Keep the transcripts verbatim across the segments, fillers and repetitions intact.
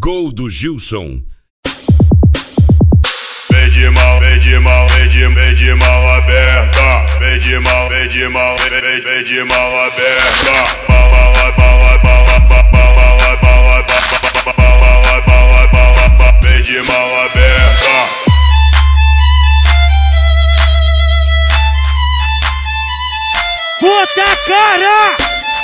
Gol do Gilson. Vem de mal, vem de mal, vem de, vem de mal aberta. Vem de mal, vem de mal, vem, vem, vem de mal aberta. Bala, bala, bala, bala, bala, bala, bala, bala, bala, bala, vem de mal aberta. Puta cara!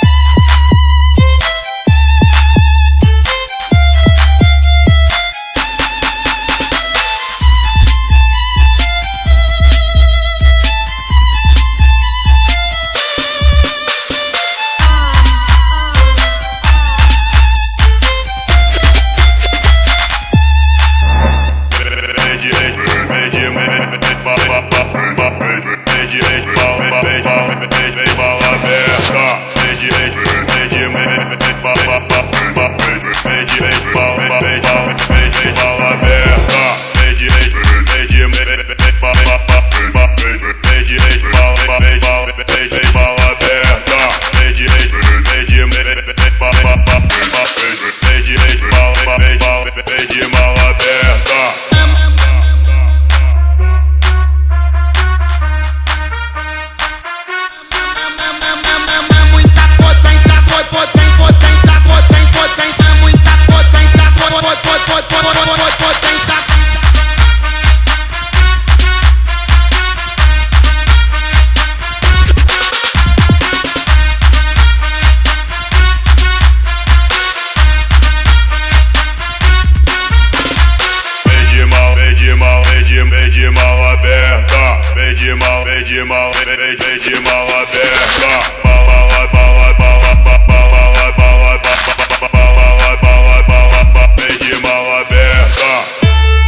Vem de mal aberta, vem de mal, vem de mal, vem, vem de mal aberta. Bala, bala, bala, bala, bala, bala, bala, bala, bala, vem de mal aberta.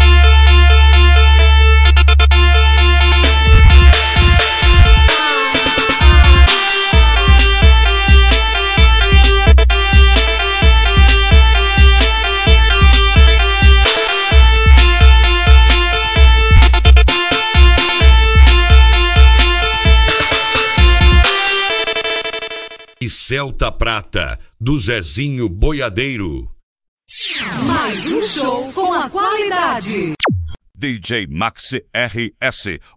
E Celta Prata, do Zezinho Boiadeiro. Mais um show com a qualidade. D J Max R S